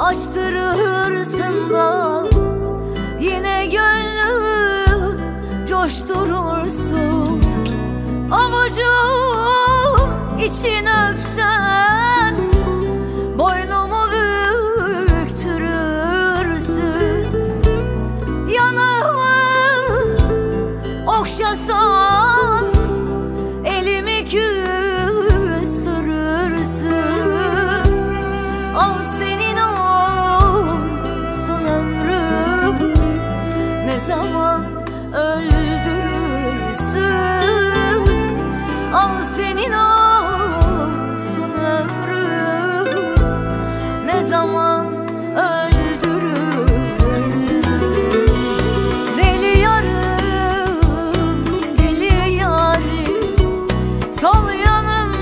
açtırırsın da yine gönlü coşturursun. Avucum için öpsen boynumu büktürürsün. Yanağımı okşasan elimi küstürürsün. Al senin olsun ömrüm, ne zaman öldürürsün. Al senin olsun ömrüm, ne zaman öldürürsün. Deli yarım, deli yarim, sol yanım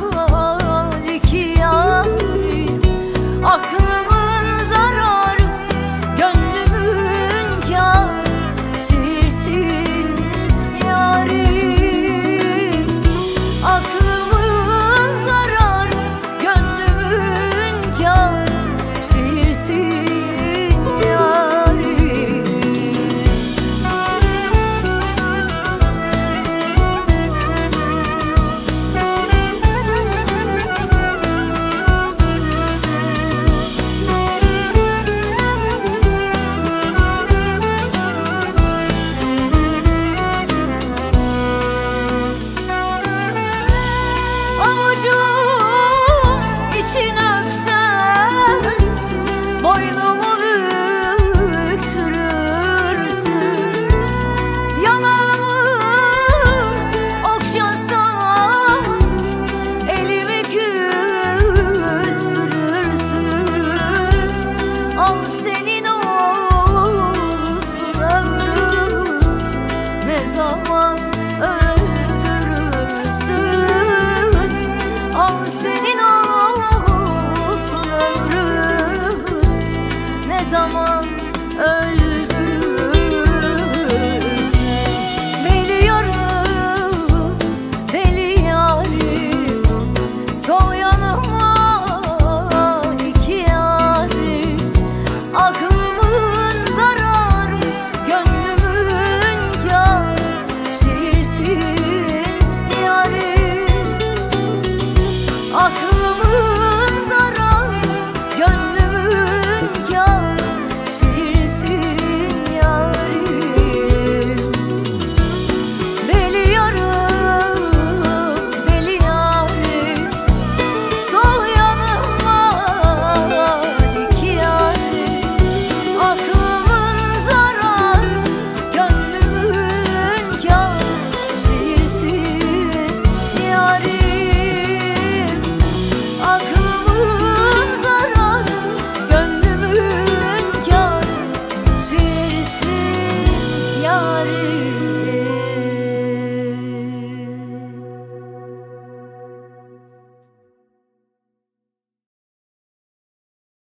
iki yarim. Aklımın zararı, gönlümün kârı, şiirsin yarim. Aklımın zararı, gönlümün kârı, şiirsin yarim. Avucum için öpsen boynumu büktürürsün. Yanağımı okşasan elimi küstürürsün. Al senin olsun ömrüm, ne zaman öldürürsün. Al senin olsun ömrüm, ne zaman